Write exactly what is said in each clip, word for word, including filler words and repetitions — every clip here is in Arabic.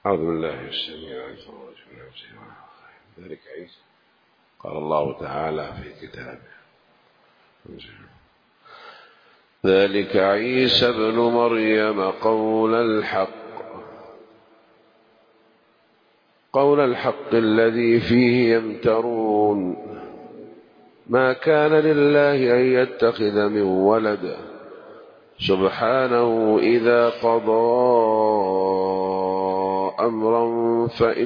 أعوذ بالله السميع العليم من ذلك عيسى. قال الله تعالى في كتابه: ذلك عيسى ابن مريم قول الحق قول الحق الذي فيه يمترون ما كان لله أن يتخذ من ولد سبحانه إذا قضى أمرا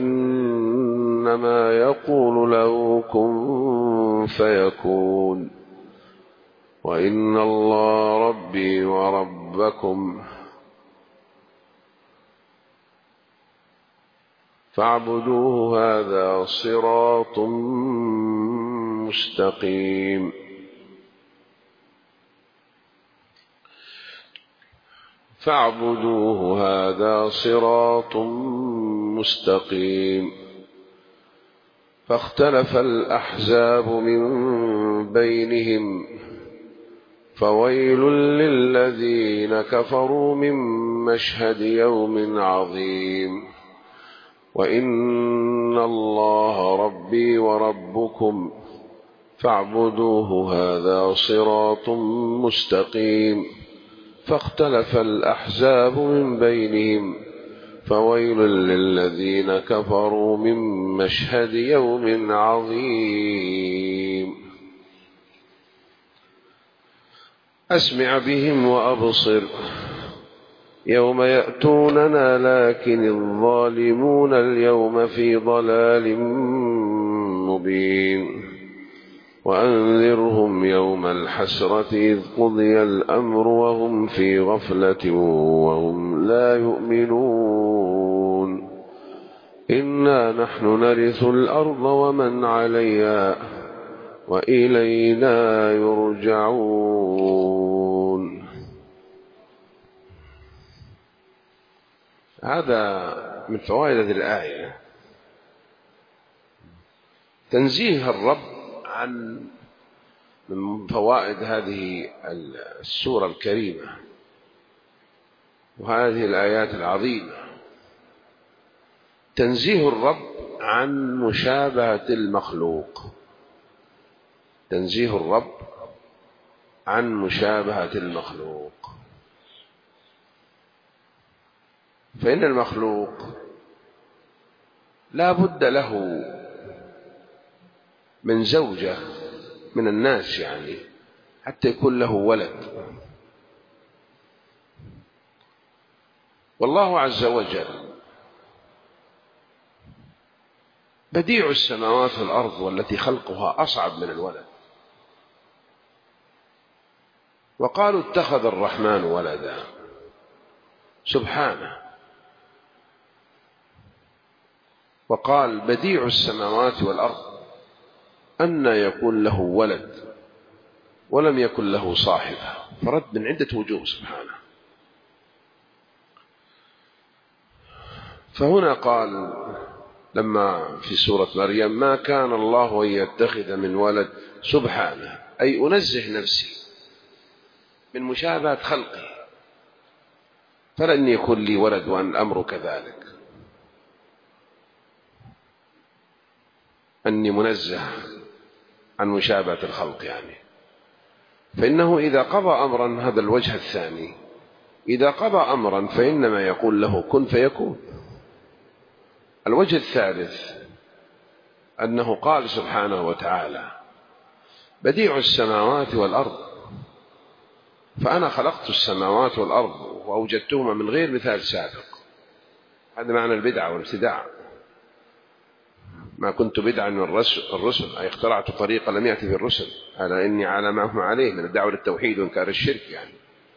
فإنما يقول له كن فيكون وإن الله ربي وربكم فاعبدوه هذا صراط مستقيم. فاعبدوه هذا صراط مستقيم. فاختلف الأحزاب من بينهم فويل للذين كفروا من مشهد يوم عظيم. وإن الله ربي وربكم فاعبدوه هذا صراط مستقيم. فاختلف الأحزاب من بينهم فويل للذين كفروا من مشهد يوم عظيم. أسمع بهم وأبصر يوم يأتوننا لكن الظالمون اليوم في ضلال مبين. وأنذرهم يوم الحسرة إذ قضي الأمر وهم في غفلة وهم لا يؤمنون. إنا نحن نرث الأرض ومن عليها وإلينا يرجعون. هذا من فوائد هذه الآية تنزيه الرب عن من فوائد هذه السورة الكريمة وهذه الآيات العظيمة تنزيه الرب عن مشابهة المخلوق. تنزيه الرب عن مشابهة المخلوق. فإن المخلوق لا بد له من زوجة من الناس يعني حتى يكون له ولد. والله عز وجل بديع السماوات والأرض والتي خلقها أصعب من الولد. وقالوا اتخذ الرحمن ولدا سبحانه. وقال بديع السماوات والأرض أن يكون له ولد ولم يكن له صاحبة. فرد من عدة وجوه سبحانه. فهنا قال لما في سورة مريم ما كان الله أن يتخذ من ولد سبحانه أي أنزه نفسي من مشابهة خلقه فلن يكون لي ولد وأن الأمر كذلك. أني منزه عن مشابهة الخلق يعني. فإنه إذا قضى أمرا هذا الوجه الثاني إذا قضى أمرا فإنما يقول له كن فيكون. الوجه الثالث أنه قال سبحانه وتعالى بديع السماوات والأرض فأنا خلقت السماوات والأرض وأوجدتهما من غير مثال سابق. هذا معنى البدعة والابتداع. ما كنت بدعا من الرسل أي اخترعت طريقة لم يأتي في الرسل على إني على ما هم عليه من الدعوة للتوحيد وإنكار الشرك يعني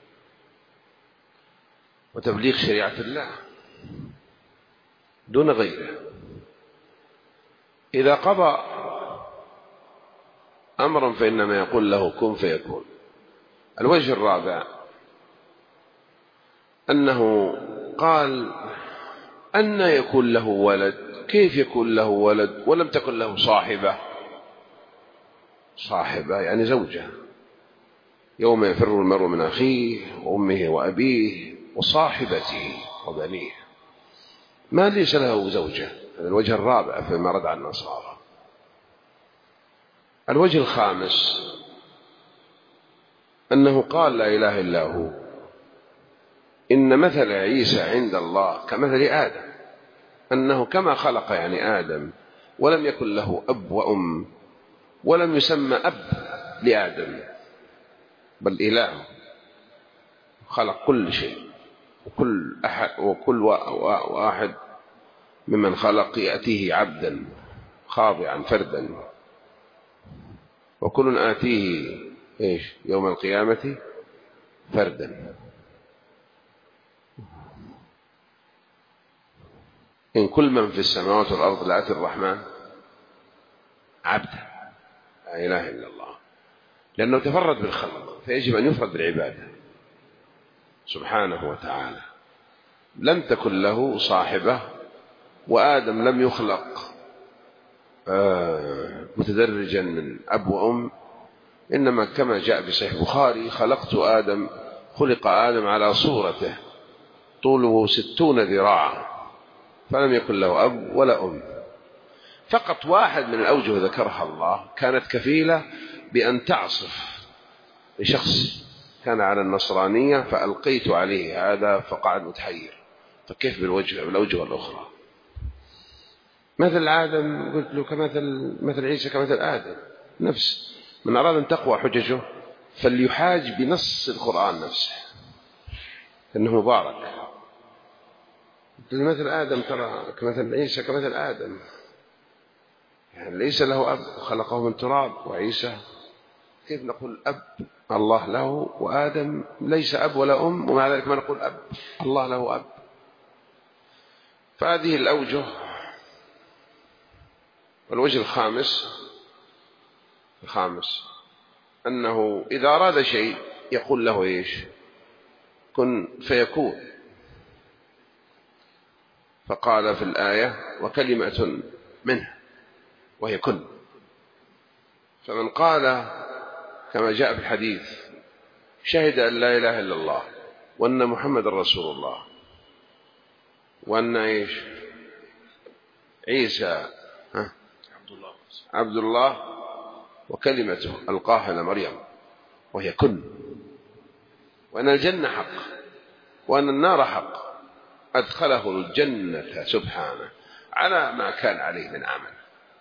وتبليغ شريعة الله دون غيره. إذا قضى أمرا فإنما يقول له كن فيكون. الوجه الرابع أنه قال أن يكون له ولد. كيف يكون له ولد ولم تكن له صاحبة؟ صاحبة يعني زوجة. يوم يفر المرء من أخيه وأمه وأبيه وصاحبته وبنيه. ما ليس له زوجة. هذا الوجه الرابع فيما رد عن النصارى. الوجه الخامس أنه قال لا إله إلا هو، إن مثل عيسى عند الله كمثل آدم، أنه كما خلق يعني آدم ولم يكن له أب وأم، ولم يسمى أب لآدم، بل إله خلق كل شيء، وكل أحد وكل واحد ممن خلق يأتيه عبدا خاضعا فردا، وكل آتيه إيش يوم القيامة فردا. إن كل من في السماوات والأرض لآتي الرحمن عبدا. لا إله إلا الله، لأنه تفرد بالخلق فيجب أن يفرد بالعبادة سبحانه وتعالى. لم تكن له صاحبة، وآدم لم يخلق متدرجا من أب وأم، إنما كما جاء في صحيح البخاري خلقت آدم خلق آدم على صورته طوله ستون ذراعا، فلم يكن له أب ولا أم. فقط واحد من الأوجه ذكرها الله كانت كفيلة بأن تعصف لشخص كان على النصرانية فألقيت عليه هذا فقعد متحير، فكيف بالوجه بالأوجه الأخرى؟ مثل آدم قلت له كمثل مثل عيسى كمثل آدم، نفس من أراد أن تقوى حججه فليحاج بنص القرآن نفسه إنه مبارك. مثل آدم ترى كمثل عيسى كمثل آدم، يعني ليس له أب خلقه من تراب، وعيسى كيف نقول أب الله له وآدم ليس أب ولا أم، ومع ذلك ما نقول أب الله له أب. فهذه الأوجه. والوجه الخامس الخامس أنه إذا أراد شيء يقول له إيش كن فيكون، فقال في الآية وكلمة منه وهي كن. فمن قال كما جاء في الحديث شهد أن لا إله إلا الله وأن محمد رسول الله وأن إيش عيسى عبد الله وكلمته ألقاها إلى مريم وهي كن، وأن الجنة حق وأن النار حق، أدخله الجنة سبحانه على ما كان عليه من عمل.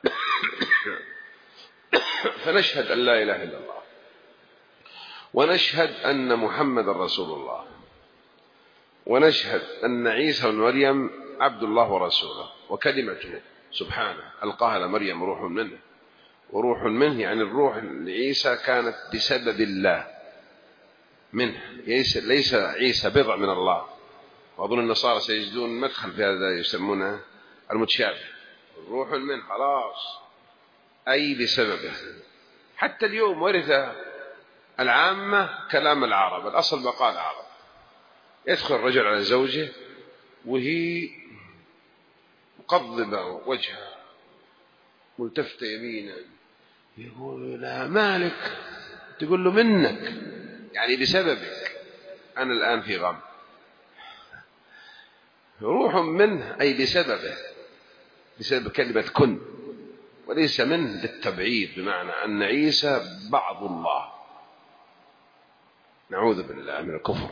فنشهد أن لا إله إلا الله، ونشهد أن محمد رسول الله، ونشهد أن عيسى بن مريم عبد الله ورسوله وكلمته سبحانه ألقاها إلى مريم روح منه. وروح منه يعني الروح لعيسى كانت بسبب الله منه، ليس عيسى بضع من الله. وأظن النصارى سيجدون مدخل في هذا يسمونه المتشابه، الروح منه خلاص أي بسببه. حتى اليوم ورث العامة كلام العرب، الأصل بقاء العرب. يدخل الرجل على زوجه وهي مقضبة وجهها ملتفتة يمينا، يقول لها مالك، تقول له منك يعني بسببك أنا الآن في غم. روح منه أي بسببه، بسبب كلمة كن، وليس منه للتبعيد، بمعنى أن عيسى بعض الله، نعوذ بالله من الكفر.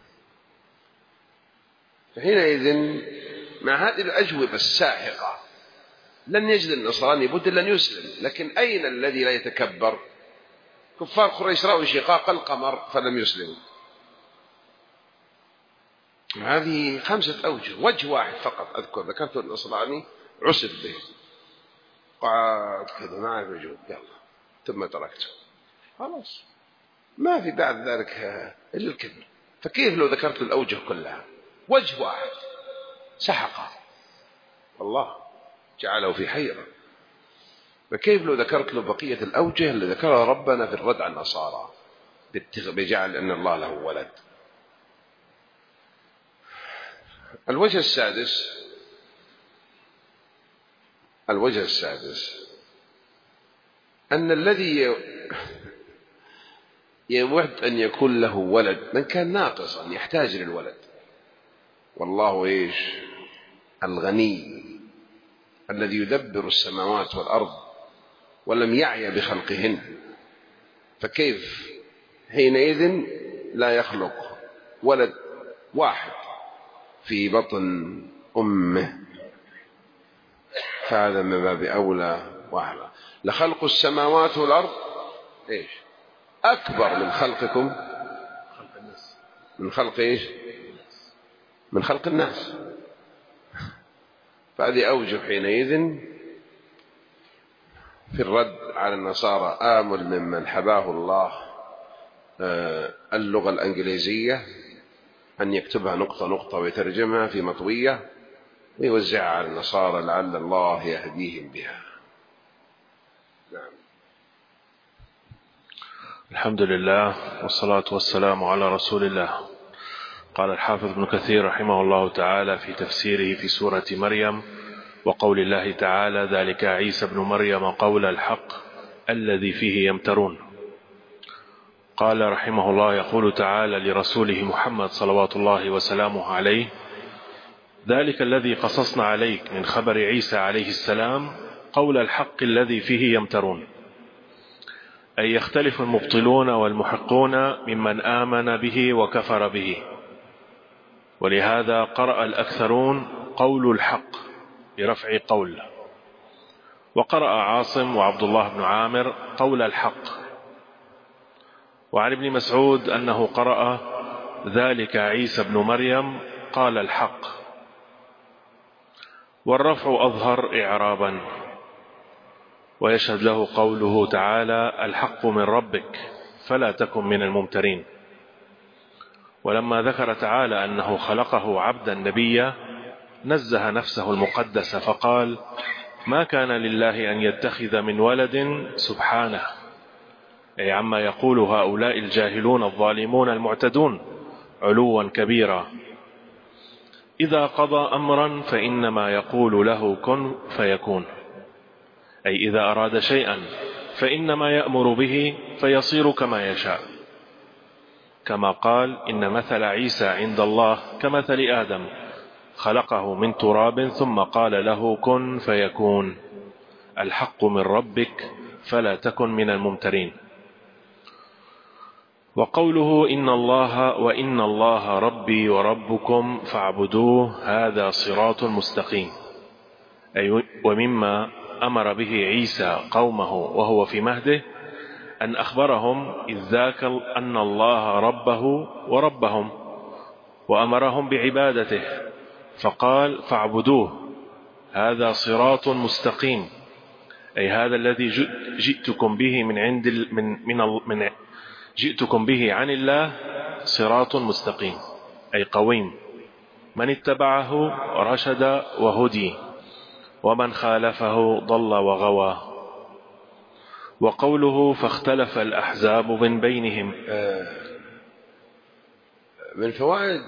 فحينئذ مع هذه الأجوبة الساحقة لن يجد النصراني بد لن يسلم. لكن أين الذي لا يتكبر؟ كفار قريش رأوا شقاق القمر فلم يسلموا. هذه خمسة أوجه. وجه واحد فقط أذكر ذكرته النصراني عسف به، قعد كذا ما عرف يجوب، يلا ثم تركته خلاص، ما في بعد ذلك إلا الكبر. فكيف لو ذكرت الأوجه كلها؟ وجه واحد سحقه والله جعله في حيرة. فكيف لو ذكرت له بقية الأوجه اللي ذكرها ربنا في الرد على النصارى بجعل أن الله له ولد؟ الوجه السادس الوجه السادس أن الذي يود أن يكون له ولد من كان ناقصا يحتاج للولد، والله إيش الغني الذي يدبر السماوات والأرض ولم يعي بخلقهن، فكيف حينئذ لا يخلق ولد واحد في بطن أمه؟ فهذا من باب أولى وأعلى. لخلق السماوات والأرض إيش أكبر من خلقكم، من خلق إيش، من خلق الناس. فهذه أوجه حينئذ في الرد على النصارى آمل ممن حباه الله اللغة الإنجليزية أن يكتبها نقطة نقطة ويترجمها في مطوية ويوزعها على النصارى لعل الله يهديهم بها. نعم. الحمد لله والصلاة والسلام على رسول الله. قال الحافظ ابن كثير رحمه الله تعالى في تفسيره في سورة مريم: وقول الله تعالى: ذلك عيسى ابن مريم قول الحق الذي فيه يمترون. قال رحمه الله: يقول تعالى لرسوله محمد صلوات الله وسلامه عليه: ذلك الذي قصصنا عليك من خبر عيسى عليه السلام قول الحق الذي فيه يمترون، أي يختلف المبطلون والمحقون ممن آمن به وكفر به. ولهذا قرأ الأكثرون قول الحق برفع قول، وقرأ عاصم وعبد الله بن عامر قول الحق. وعن ابن مسعود أنه قرأ ذلك عيسى بن مريم قال الحق، والرفع أظهر إعرابا. ويشهد له قوله تعالى: الحق من ربك فلا تكن من الممترين. ولما ذكر تعالى أنه خلقه عبدا نبيا نزه نفسه المقدسة فقال: ما كان لله أن يتخذ من ولد سبحانه، أي عما يقول هؤلاء الجاهلون الظالمون المعتدون علوا كبيرا. إذا قضى أمرا فإنما يقول له كن فيكون، أي إذا أراد شيئا فإنما يأمر به فيصير كما يشاء. كما قال: إن مثل عيسى عند الله كمثل آدم خلقه من تراب ثم قال له كن فيكون. الحق من ربك فلا تكن من الممترين. وقوله: إن الله وإن الله ربي وربكم فاعبدوه هذا صراط مستقيم، أي ومما أمر به عيسى قومه وهو في مهده أن أخبرهم إذ ذاك أن الله ربه وربهم وأمرهم بعبادته، فقال: فاعبدوه هذا صراط مستقيم، أي هذا الذي جئتكم به من عند من من من جئتكم به عن الله صراط مستقيم، أي قويم. من اتبعه رشد وهدي، ومن خالفه ضل وغوى. وقوله: فاختلف الأحزاب من بينهم. من فوائد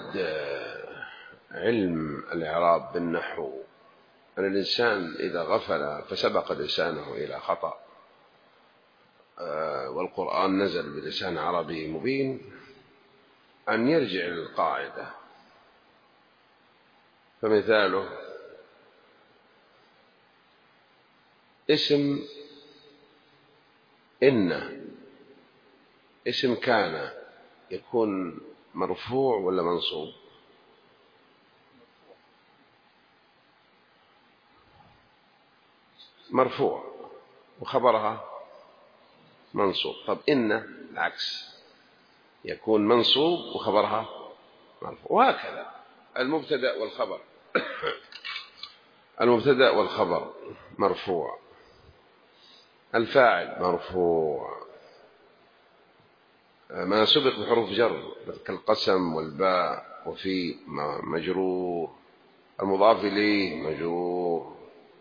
علم الإعراب بالنحو أن الإنسان إذا غفل فسبق لسانه إلى خطأ والقرآن نزل بلسان عربي مبين أن يرجع للقاعدة. فمثاله: اسم إن اسم كان يكون مرفوع ولا منصوب؟ مرفوع وخبرها منصوب. طب إن العكس يكون منصوب وخبرها مرفوع، وهكذا المبتدأ والخبر المبتدأ والخبر مرفوع، الفاعل مرفوع، ما سبق بحروف جر كالقسم والباء وفي مجرور، المضاف إليه مجرور،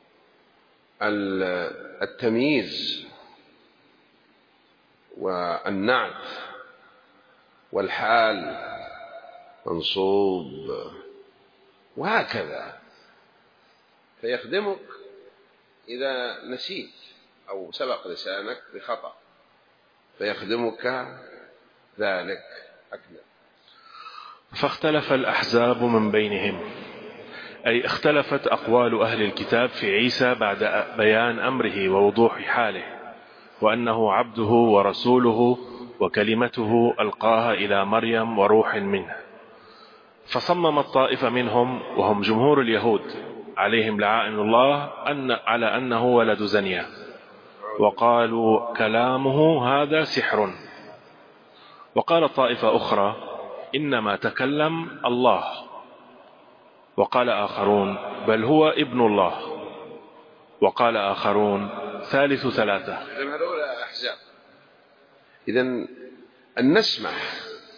التمييز والنعت والحال منصوب، وهكذا. فيخدمك إذا نسيت أو سبق لسانك بخطأ، فيخدمك ذلك أكمل. فاختلف الأحزاب من بينهم، أي اختلفت أقوال أهل الكتاب في عيسى بعد بيان أمره ووضوح حاله، وأنه عبده ورسوله وكلمته ألقاها إلى مريم وروح منه. فصممت طائفة منهم وهم جمهور اليهود عليهم لعائن الله أن على أنه ولد زنيا، وقالوا كلامه هذا سحر. وقال طائفة أخرى إنما تكلم الله. وقال آخرون بل هو ابن الله. وقال آخرون ثالث ثلاثة. إذن هؤلاء أحزاب. إذن أن نسمح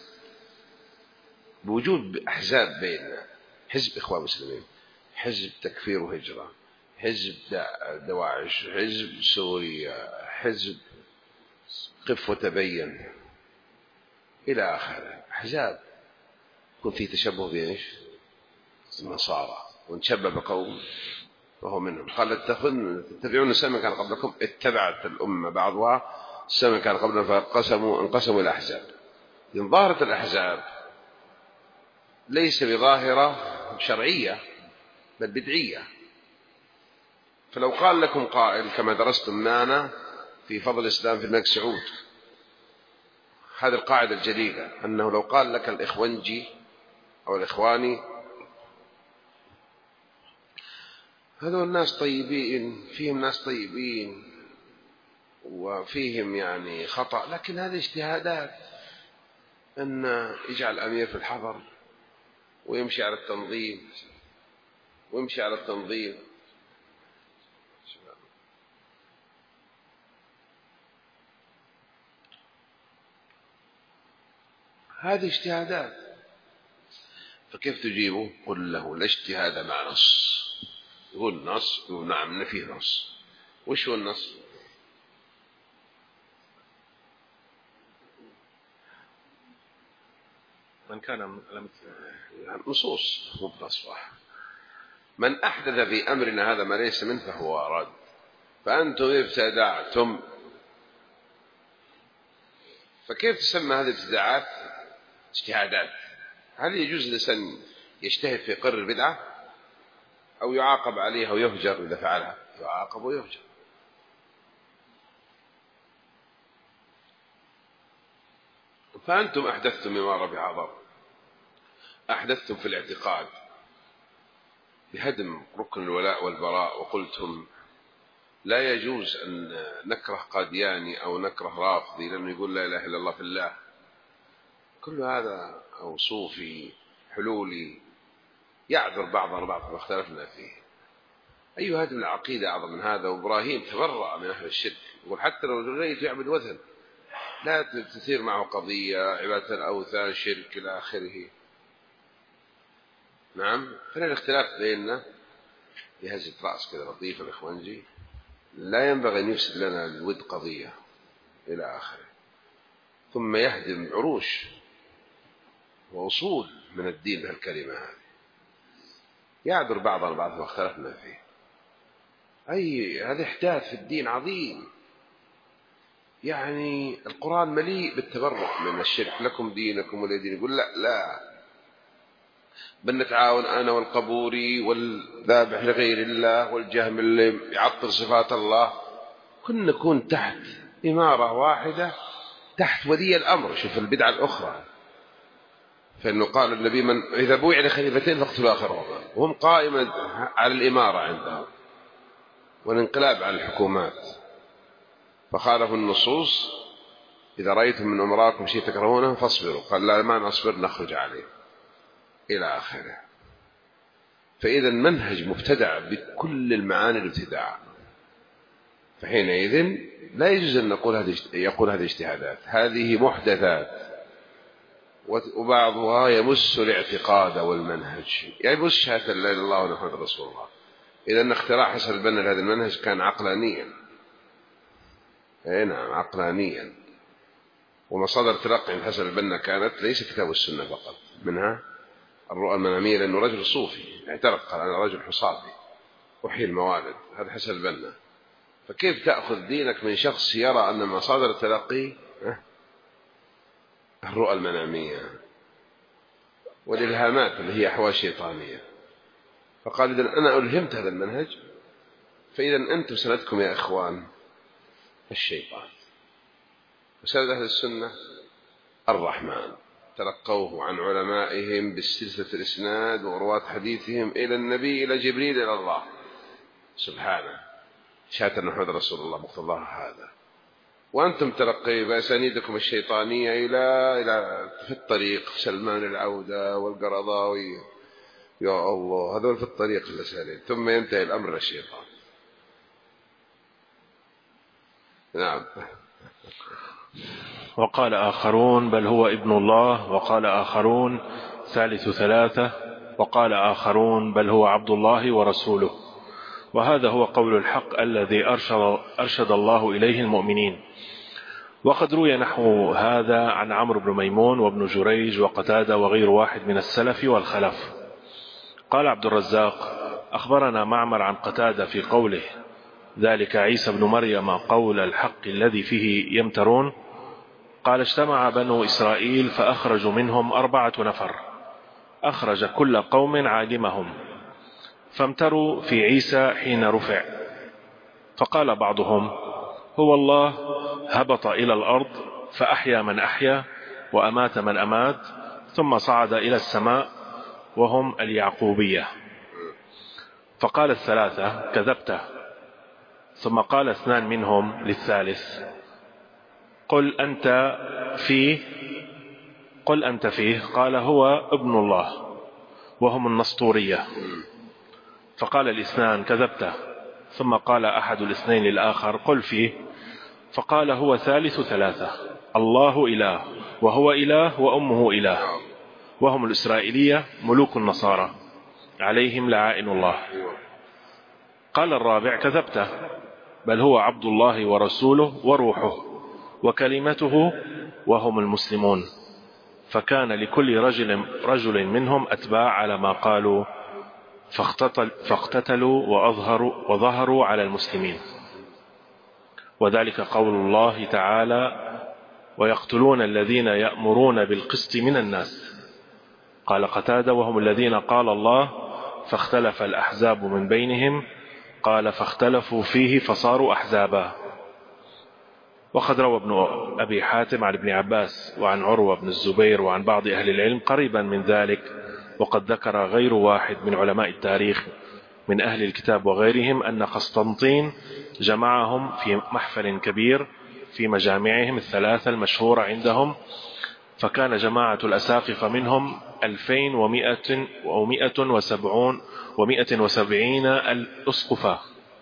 بوجود أحزاب بيننا، حزب إخوان مسلمين، حزب تكفير وهجرة، حزب دواعش، حزب سوريا، حزب قف وتبين إلى آخره، أحزاب يكون فيه تشبه بإيش؟ النصارى، ونشبه بقوم وهو منهم. قال تتبعون السنة كان قبلكم، اتبعت الأمة بعضها السنة كان قبلنا فانقسموا انقسموا إلى أحزاب. إن ظاهرة الأحزاب ليس بظاهرة شرعية بل بدعية. فلو قال لكم قائل كما درستم معنا في فضل الإسلام في الملك سعود هذه القاعدة الجديدة، أنه لو قال لك الإخوانجي أو الإخواني هذول الناس طيبين، فيهم ناس طيبين وفيهم يعني خطأ، لكن هذه اجتهادات، أن يجعل أمير في الحضر ويمشي على التنظيم ويمشي على التنظيم هذه اجتهادات. فكيف تجيبه؟ قل له لا اجتهاد مع نص. يقول نص، يقول نعم فيه نص. وش هو النص؟ من كان نصوص مو بنص واحد. من أحدث في أمرنا هذا ما ليس منه فهو رد. فأنتم ابتدعتم. فكيف تسمى هذه الابتداعات اجتهادات؟ هل يجوز لسن يجتهد في قرر البدعة أو يعاقب عليها ويهجر إذا فعلها؟ يعاقب ويهجر. فأنتم أحدثتم مما ربح ضر، أحدثتم في الاعتقاد بهدم ركن الولاء والبراء، وقلتم لا يجوز أن نكره قادياني أو نكره رافضي لأنه يقول لا إله إلا الله في الله. كل هذا أو صوفي حلولي يعذر بعضنا بعضا واختلفنا فيه. أي هدم العقيدة أعظم من هذا؟ وإبراهيم تبرأ من أهل الشرك، يقول حتى لو رأيت يعبد وثن لا تثير معه قضية عبادة الأوثان شرك إلى آخره. نعم. فلا الاختلاف بيننا بهزة رأس كذا لطيفة الإخوانجي لا ينبغي أن يفسد لنا الود قضية إلى آخره، ثم يهدم عروش وأصول من الدين بهالكلمة هذه. يعذر بعضنا بعض واختلفنا فيه. أي هذا إحداث في الدين عظيم. يعني القرآن مليء بالتبرع من الشرك، لكم دينكم ولي دين. يقول لا لا بل نتعاون أنا والقبوري والذابح لغير الله والجهم اللي يعطل صفات الله، كن نكون تحت إمارة واحدة تحت ولي الأمر. شوف البدعة الأخرى، فإنه قال النبي من إذا بويع لخليفتين فاقتلوا آخرهما، وهم قائمة على الإمارة عندهم والانقلاب على الحكومات، فخالفوا النصوص. إذا رأيتم من أمراكم شيء تكرهونه فاصبروا، قال لا ما نصبر نخرج عليه إلى آخره. فإذا منهج مبتدع بكل المعاني الابتداع، فحينئذ لا يجوز أن نقول هذه يقول هذه اجتهادات، هذه محدثات، وبعضها يمس الاعتقاد والمنهج، يمس شهادة لا إله إلا الله ونحمد رسول الله. إذا أن اختراع حسن البنا لهذا المنهج كان عقلانيا. أي نعم عقلانيا. ومصادر تلقي عند حسن البنا كانت ليس كتاب السنة فقط، منها الرؤى المنامية، لأنه رجل صوفي اعترف قال أنا رجل حصافي أحيي الموالد، هذا حسن البنا. فكيف تأخذ دينك من شخص يرى أن مصادر التلقي الرؤى المنامية والإلهامات اللي هي أحوال شيطانية؟ فقال إذن أنا ألهمت هذا المنهج، فإذا أنتم سندكم يا إخوان الشيطان، وسند أهل السنة الرحمن، تلقوه عن علمائهم بالسلسلة الإسناد ورواة حديثهم إلى النبي، إلى جبريل، إلى الله سبحانه، شهادة أن محمد رسول الله مقتضاه هذا. وأنتم تلقي بأسانيدكم الشيطانية إلى إلى في الطريق سلمان العودة والقرضاوي، يا الله هذول في الطريق الأسانيد، ثم ينتهي الأمر للشيطان. نعم. وقال آخرون بل هو ابن الله، وقال آخرون ثالث ثلاثة، وقال آخرون بل هو عبد الله ورسوله. وهذا هو قول الحق الذي أرشد, أرشد الله إليه المؤمنين. وقد روي نحو هذا عن عمرو بن ميمون وابن جريج وقتادة وغير واحد من السلف والخلف. قال عبد الرزاق أخبرنا معمر عن قتادة في قوله ذلك عيسى بن مريم قول الحق الذي فيه يمترون، قال اجتمع بنو إسرائيل فأخرجوا منهم أربعة نفر، أخرج كل قوم عالمهم، فامتروا في عيسى حين رفع، فقال بعضهم هو الله هبط إلى الأرض فأحيا من أحيا وأمات من أمات ثم صعد إلى السماء، وهم اليعقوبية. فقال الثلاثة كذبت. ثم قال اثنان منهم للثالث قل أنت فيه قل أنت فيه قال هو ابن الله، وهم النسطورية. فقال الاثنان كذبت. ثم قال أحد الاثنين للآخر قل فيه، فقال هو ثالث ثلاثة، الله إله وهو إله وأمه إله، وهم الإسرائيلية ملوك النصارى عليهم لعائن الله. قال الرابع كذبت، بل هو عبد الله ورسوله وروحه وكلمته، وهم المسلمون. فكان لكل رجل, رجل منهم أتباع على ما قالوا، فاقتتل فاقتتلوا وأظهروا وظهروا على المسلمين. وذلك قول الله تعالى ويقتلون الذين يأمرون بالقسط من الناس. قال قتادة وهم الذين قال الله فاختلف الأحزاب من بينهم، قال فاختلفوا فيه فصاروا أحزابا. وقد روى ابن أبي حاتم عن ابن عباس وعن عروة بن الزبير وعن بعض أهل العلم قريبا من ذلك. وقد ذكر غير واحد من علماء التاريخ من أهل الكتاب وغيرهم أن قسطنطين جمعهم في محفل كبير في مجامعهم الثلاثة المشهورة عندهم، فكان جماعة الأساقفة منهم ألفين ومئة ومئة وسبعون ومئة وسبعين الأسقفة.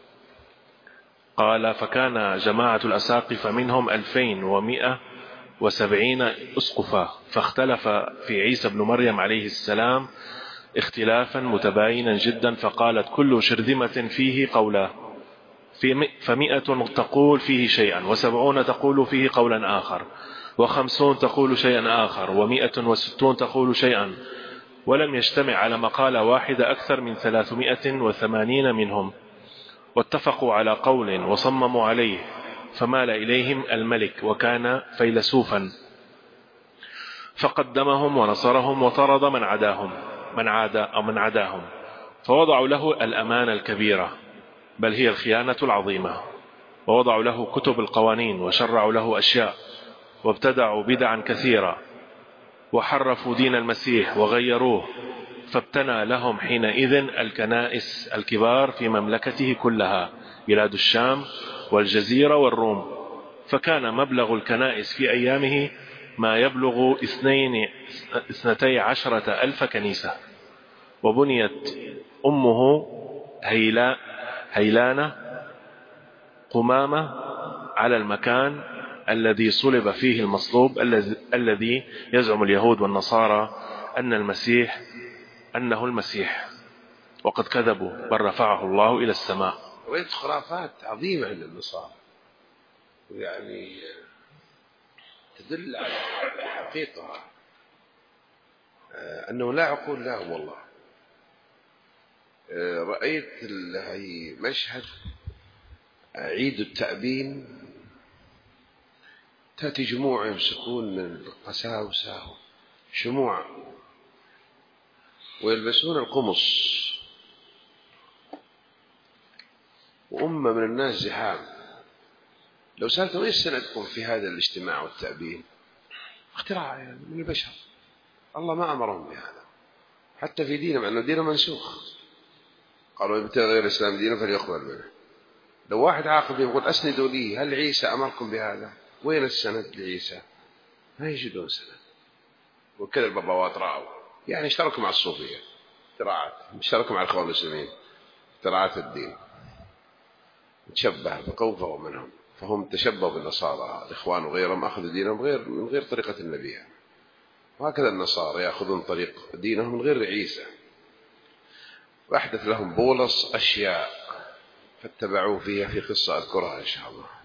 قال فكان جماعة الأساقفة منهم ألفين ومئة وسبعين أسقفة، فاختلف في عيسى بن مريم عليه السلام اختلافا متباينا جدا، فقالت كل شرذمة فيه قولا، في فمئة تقول فيه شيئا، وسبعون تقول فيه قولا آخر، وخمسون تقول شيئا آخر، ومئة وستون تقول شيئا، ولم يجتمع على مقالة واحدة أكثر من ثلاثمائة وثمانين منهم، واتفقوا على قول وصمموا عليه، فمال إليهم الملك وكان فيلسوفا، فقدمهم ونصرهم وطرد من عداهم من عاد أو من عداهم، فوضعوا له الأمانة الكبيرة بل هي الخيانة العظيمة، ووضعوا له كتب القوانين وشرعوا له أشياء، وابتدعوا بدعا كثيرة، وحرفوا دين المسيح وغيروه، فابتنى لهم حينئذ الكنائس الكبار في مملكته كلها، بلاد الشام والجزيرة والروم، فكان مبلغ الكنائس في أيامه ما يبلغ اثنين اثنتي عشرة ألف كنيسة. وبنيت أمه هيلا هيلانة قمامة على المكان الذي صلب فيه المصلوب الذي يزعم اليهود والنصارى أن المسيح أنه المسيح، وقد كذبوا بل رفعه الله إلى السماء. ويد خرافات عظيمة عند النصارى، يعني تدل على حقيقة أنه لا عقول لهم والله. رأيت مشهد عيد التأبين، تأتي جموع يمسكون من القساوسة شموع ويلبسون القمص وأمة من الناس زحام، لو سألتم إيش سندكم في هذا الاجتماع والتأبين؟ اختراع يعني من البشر، الله ما أمرهم بهذا حتى في دينهم، أنه دينه منسوخ. قالوا يبتغي غير الإسلام دينه فليقبل منه. لو واحد عاقل يقول أسندوا لي، هل عيسى أمركم بهذا؟ وين السند لعيسى؟ ما يجدون سند. وكذا البابوات رأوا يعني اشتركوا مع الصوفية اختراعات، اشتركوا مع الإخوان المسلمين اختراعات الدين، تشبه بقوفه منهم، فهم تشبهوا بالنصارى الإخوان وغيرهم، أخذوا دينهم غير من غير طريقة النبي. وهكذا النصارى يأخذون طريق دينهم من غير عيسى، وأحدث لهم بولس أشياء فاتبعوا فيها في قصة أذكرها إن شاء الله.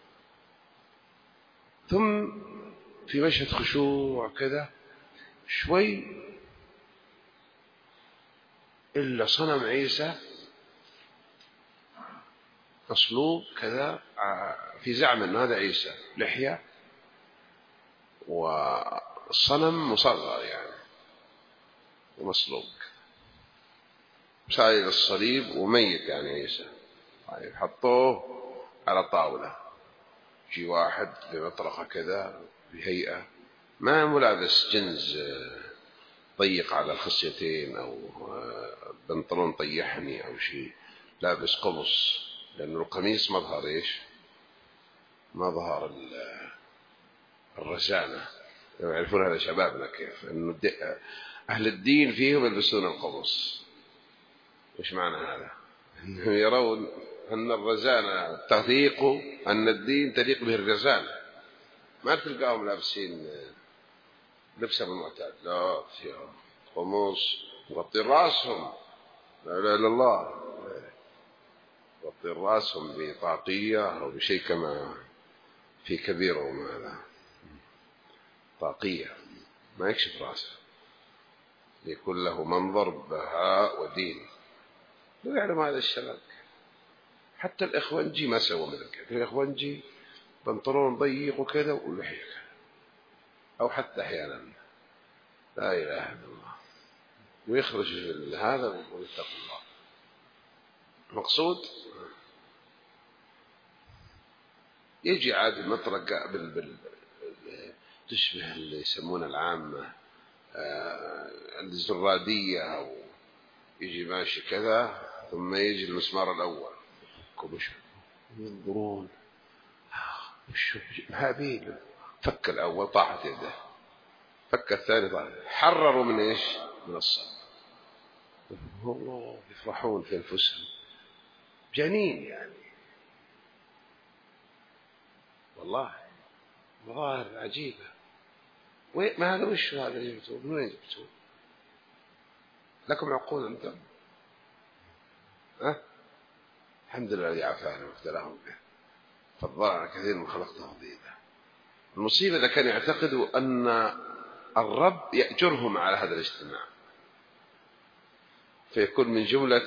ثم في مشهد خشوع كذا شوي إلا صنم عيسى مصلوب كذا، في زعم أن هذا عيسى لحية، والصنم مصغر يعني ومصلوب شايل الصليب وميت يعني عيسى. طيب حطوه على طاولة، جي واحد بمطرقة كذا بهيئة ما ملابس جنز ضيق على الخصيتين أو بنطلون طيحني أو شيء، لابس قمص، لأنه القميص ما ظهر إيش، ما ظهر الرزانة. يعرفون هذا شبابنا كيف أنه أهل الدين فيهم يلبسون القمص. إيش معنى هذا؟ أنهم يرون أن الرزانة تضيق، أن الدين تليق به الرزانة. ما تلقاهم لابسين لبسهم المعتاد، لا فيها قمص مغطي راسهم، لا لا لا الله، مغطي راسهم بطاقية أو بشيء كما في كبيرهم، هذا طاقية ما يكشف راسه يكون له منظر بهاء ودين. لا يعلم هذا الشباب. حتى الإخوانجي ما سووا مثل كذا، الإخوانجي بنطلون ضيق وكذا ولحية كذا، أو حتى أحيانا لا إله إلا الله، ويخرج هذا ويتقوا الله. مقصود يجي عاد مطرق بال بال تشبه اللي يسمونه العامة الزرادية، أو يجي ماشي كذا ثم يجي المسمار الأول كبش ينظرون وش هابيل، فك الأول طاحت يده، فك الثاني طاحت، حرروا من إيش، من الصلاة. الله يفرحون في أنفسهم جنين يعني، والله مظاهر عجيبة. ما هذا وش هذا اللي جبتوه، من وين جبتوه؟ لكم عقول أنتم؟ ها؟ الحمد لله الذي عافانا وابتلاهم به، فضلنا كثير من خلقته فضيلة. المصيبة إذا كانوا يعتقدوا أن الرب يأجرهم على هذا الاجتماع، فيكون من جملة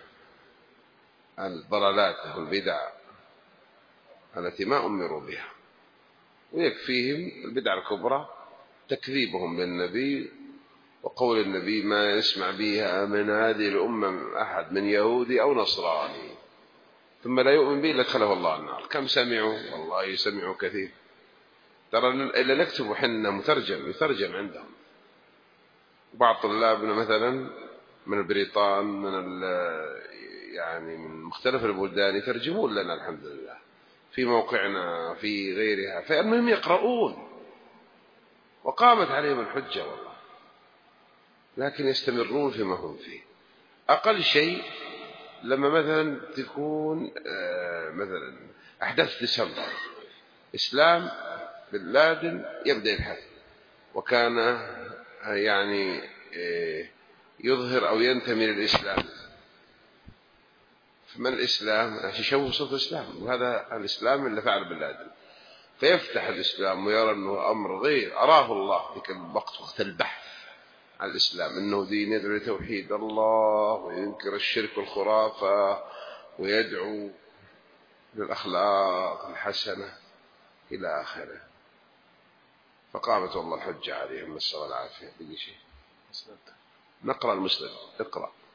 الضلالات والبدع التي ما أمروا بها، ويكفيهم البدع الكبرى تكذيبهم للنبي وقول النبي ما يسمع بها من هذه الأمة أحد من يهودي أو نصراني ثم لا يؤمن به لدخله الله النار. كم سمعوا؟ والله يسمعوا كثير. ترى إلا نكتب حنا مترجم يترجم عندهم. بعض طلابنا مثلا من بريطان من يعني من مختلف البلدان يترجمون لنا الحمد لله في موقعنا في غيرها، فالمهم يقرؤون وقامت عليهم الحجة والله، لكن يستمرون فيما هم فيه. أقل شيء لما مثلا تكون مثلا أحداث ديسمبر، إسلام بن لادن يبدأ يبحث، وكان يعني يظهر أو ينتمي للإسلام، فمن الإسلام يشوه صوت الإسلام، وهذا الإسلام اللي فعل بن لادن، فيفتح الإسلام ويرى أنه أمر غير أراه الله ذيك الوقت وقت البحث عن الإسلام أنه دين يدعو لتوحيد الله وينكر الشرك والخرافة ويدعو للأخلاق الحسنة إلى آخره. فقامت والله الحجة عليهم، نسأل الله العافية. بقي شيء نقرأ المسلم، اقرأ.